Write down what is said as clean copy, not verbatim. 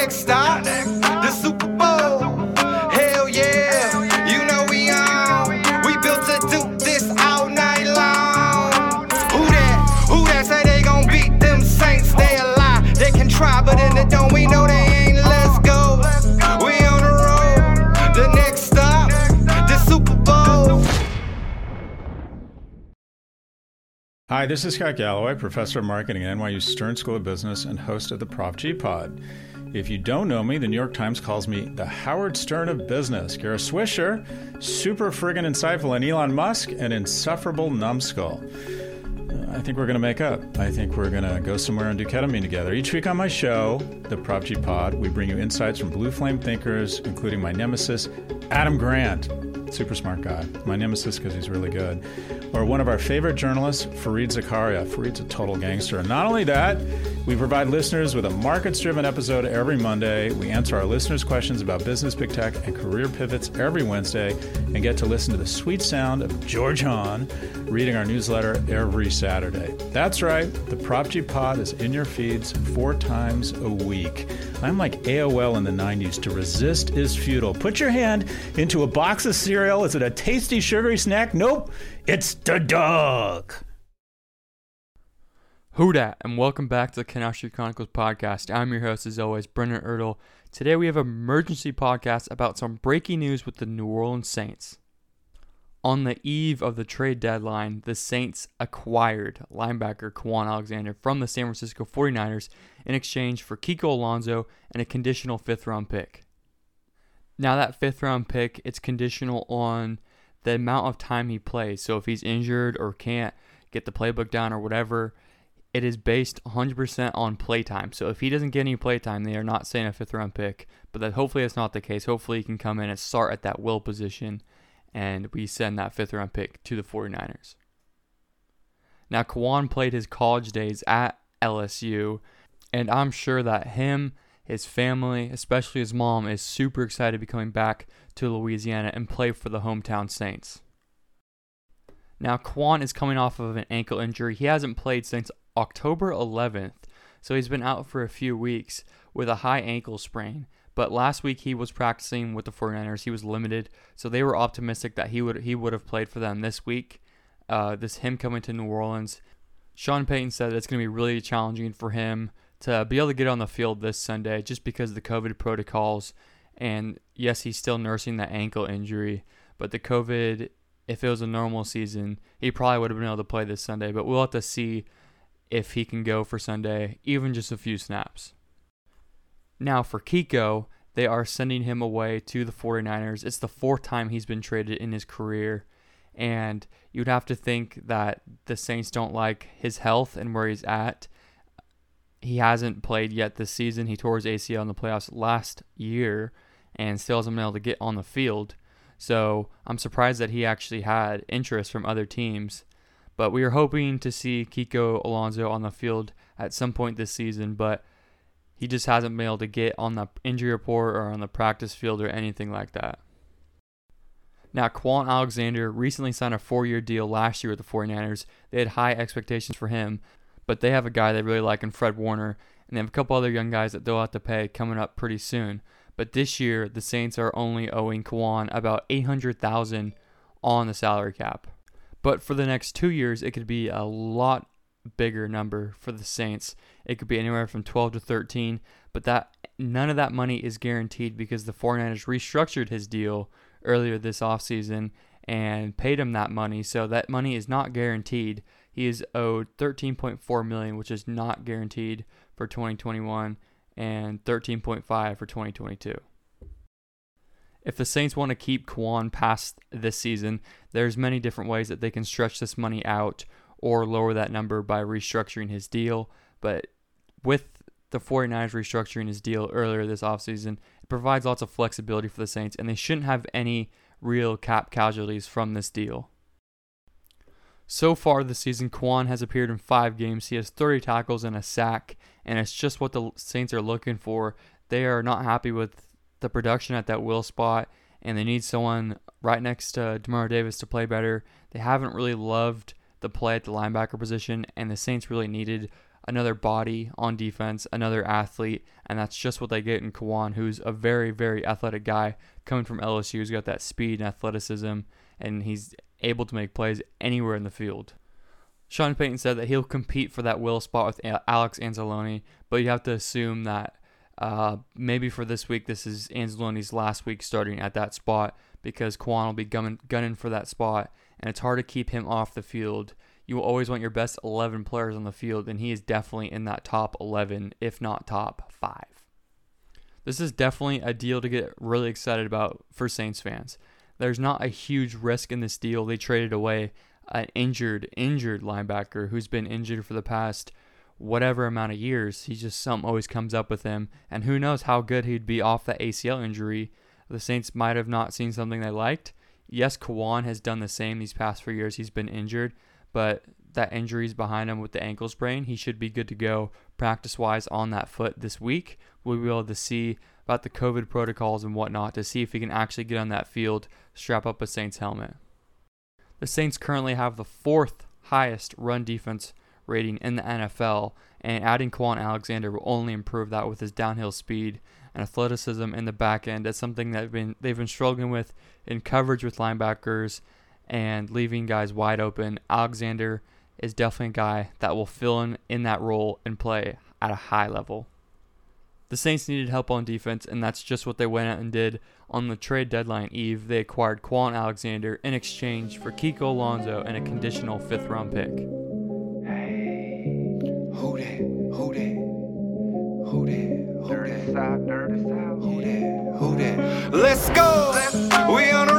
next stop, the Super Bowl. Hell yeah, you know we on. We built to do this all night long. Who that say they gon' beat them Saints? They a lie. They can try, but in the dome we know they ain't. Let's go. We on the road. The next stop, the Super Bowl. Hi, this is Scott Galloway, professor of marketing at NYU Stern School of Business and host of the Prof G Pod. If you don't know me, the New York Times calls me the Howard Stern of business. Gara Swisher, super friggin' insightful, and Elon Musk, an insufferable numbskull. I think we're going to make up. I think we're going to go somewhere and do ketamine together. Each week on my show, the Prof G Pod, we bring you insights from blue flame thinkers, including my nemesis, Adam Grant. Super smart guy. My nemesis because he's really good. Or one of our favorite journalists, Fareed Zakaria. Fareed's a total gangster. And not only that, we provide listeners with a markets-driven episode every Monday. We answer our listeners' questions about business, big tech, and career pivots every Wednesday, and get to listen to the sweet sound of George Hahn reading our newsletter every Saturday. That's right. The Prop G Pod is in your feeds 4 times a week. I'm like AOL in the 90s. To resist is futile. Put your hand into a box of cereal. Is it a tasty, sugary snack? Nope. It's the dog. Who dat, and welcome back to the Canal Street Chronicles podcast. I'm your host, as always, Brendan Ertl. Today we have an emergency podcast about some breaking news with the New Orleans Saints. On the eve of the trade deadline, the Saints acquired linebacker Kwon Alexander from the San Francisco 49ers in exchange for Kiko Alonso and a conditional 5th-round pick. Now that 5th-round pick, it's conditional on the amount of time he plays. So if he's injured or can't get the playbook down or whatever, it is based 100% on playtime. So if he doesn't get any playtime, they are not saying a 5th-round pick. But that hopefully that's not the case. Hopefully he can come in and start at that will position, and we send that 5th-round pick to the 49ers. Now, Kwon played his college days at LSU, and I'm sure that him, his family, especially his mom, is super excited to be coming back to Louisiana and play for the hometown Saints. Now, Kwon is coming off of an ankle injury. He hasn't played since October 11th, so he's been out for a few weeks with a high ankle sprain. But last week he was practicing with the 49ers. He was limited, so they were optimistic that he would have played for them this week. Him coming to New Orleans, Sean Payton said that it's going to be really challenging for him to be able to get on the field this Sunday just because of the COVID protocols. And yes, he's still nursing that ankle injury, but the COVID, if it was a normal season, he probably would have been able to play this Sunday. But we'll have to see if he can go for Sunday, even just a few snaps. Now for Kiko, they are sending him away to the 49ers. It's the 4th time he's been traded in his career, and you'd have to think that the Saints don't like his health and where he's at. He hasn't played yet this season. He tore his ACL in the playoffs last year and still hasn't been able to get on the field. So I'm surprised that he actually had interest from other teams. But we are hoping to see Kiko Alonso on the field at some point this season, but he just hasn't been able to get on the injury report or on the practice field or anything like that. Now, Kwon Alexander recently signed a 4-year deal last year with the 49ers. They had high expectations for him, but they have a guy they really like in Fred Warner, and they have a couple other young guys that they'll have to pay coming up pretty soon. But this year, the Saints are only owing Kwon about $800,000 on the salary cap. But for the next 2 years, it could be a lot bigger number for the Saints. It could be anywhere from 12 to 13, but none of that money is guaranteed because the 49ers restructured his deal earlier this offseason and paid him that money. So that money is not guaranteed. He is owed $13.4 million, which is not guaranteed for 2021, and $13.5 for 2022. If the Saints want to keep Kwon past this season, there's many different ways that they can stretch this money out or lower that number by restructuring his deal. But with the 49ers restructuring his deal earlier this offseason, it provides lots of flexibility for the Saints, and they shouldn't have any real cap casualties from this deal. So far this season, Kwon has appeared in 5 games. He has 30 tackles and a sack, and it's just what the Saints are looking for. They are not happy with the production at that will spot, and they need someone right next to Demario Davis to play better. They haven't really loved the play at the linebacker position, and the Saints really needed another body on defense, another athlete, and that's just what they get in Kawon, who's a very, very athletic guy coming from LSU. He's got that speed and athleticism, and he's able to make plays anywhere in the field. Sean Payton said that he'll compete for that will spot with Alex Anzalone, but you have to assume that maybe for this week, this is Anzalone's last week starting at that spot, because Kawon will be gunning for that spot, and it's hard to keep him off the field. You will always want your best 11 players on the field, and he is definitely in that top 11, if not top 5. This is definitely a deal to get really excited about for Saints fans. There's not a huge risk in this deal. They traded away an injured linebacker who's been injured for the past whatever amount of years. He's just, something always comes up with him, and who knows how good he'd be off that ACL injury. The Saints might have not seen something they liked. Yes, Kawon has done the same these past 4 years. He's been injured, but that injury's behind him with the ankle sprain. He should be good to go practice-wise on that foot this week. We'll be able to see about the COVID protocols and whatnot to see if he can actually get on that field, strap up a Saints helmet. The Saints currently have the 4th highest run defense rating in the NFL, and adding Kawon Alexander will only improve that with his downhill speed and athleticism in the back end. That's something that they've been struggling with in coverage with linebackers and leaving guys wide open. Alexander is definitely a guy that will fill in that role and play at a high level. The Saints needed help on defense, and that's just what they went out and did on the trade deadline eve. They acquired Kawon Alexander in exchange for Kiko Alonso and a conditional 5th-round pick. Hey, who that? Who that? Who that? Who that? Who that? Who that? Let's go. We on